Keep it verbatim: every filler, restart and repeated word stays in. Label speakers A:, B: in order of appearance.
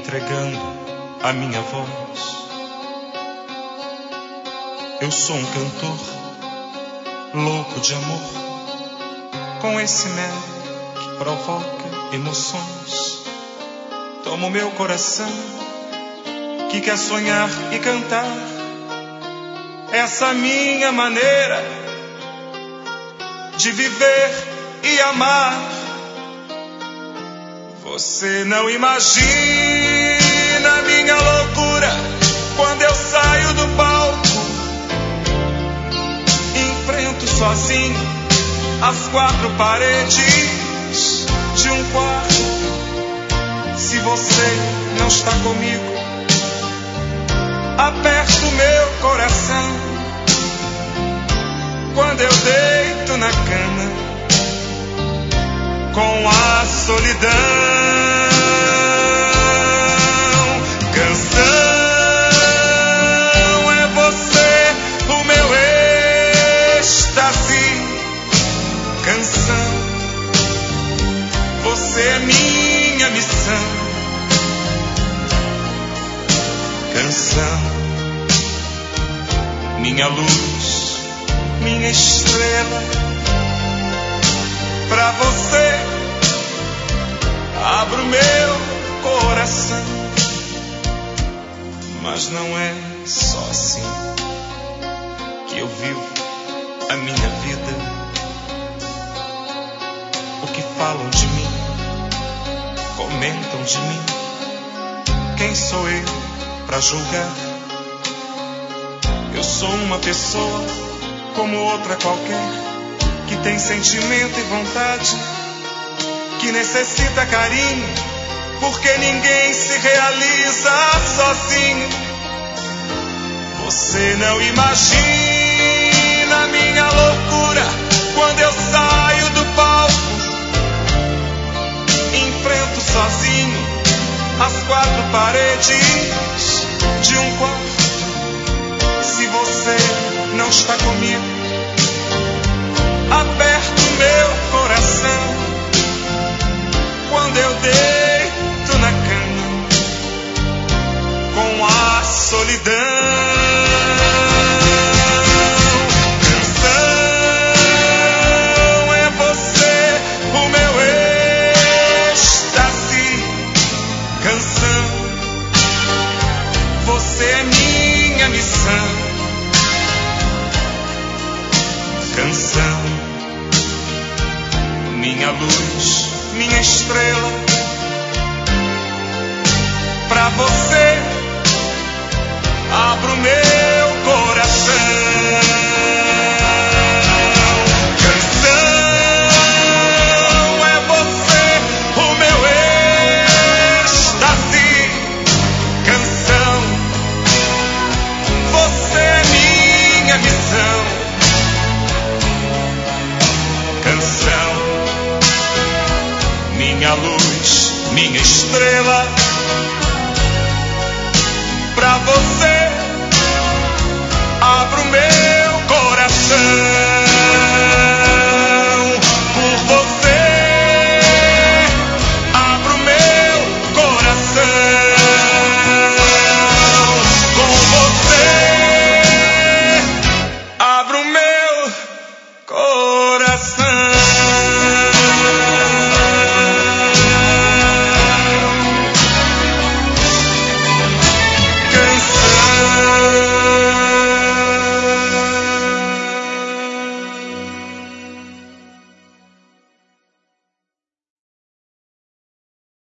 A: entregando a minha voz. Eu sou um cantor louco de amor, com esse mel que provoca emoções. Tomo meu coração que quer sonhar e cantar, essa minha maneira de viver e amar. Você não imagina a minha loucura quando eu saio do palco, enfrento sozinho as quatro paredes de um quarto. Se você não está comigo, aperto meu coração quando eu deito na cama com a solidão. Canção é você, o meu êxtase. Canção, você é minha missão. Canção, minha luz, minha estrela. Pra você abro meu coração. Mas não é só assim que eu vivo a minha vida. O que falam de mim, comentam de mim. Quem sou eu pra julgar? Eu sou uma pessoa como outra qualquer, que tem sentimento e vontade, que necessita carinho, porque ninguém se realiza sozinho. Você não imagina a minha loucura quando eu saio do palco, enfrento sozinho as quatro paredes de um quarto. Se você não está comigo, aperto meu coração quando eu deito na cama com a solidão. Canção é você, o meu êxtase. Canção, você é minha missão. Canção, minha luz, minha estrela. Pra você abro meu coração. Canção é você, o meu êxtase. Canção, você é minha missão. Canção, minha luz, minha estrela.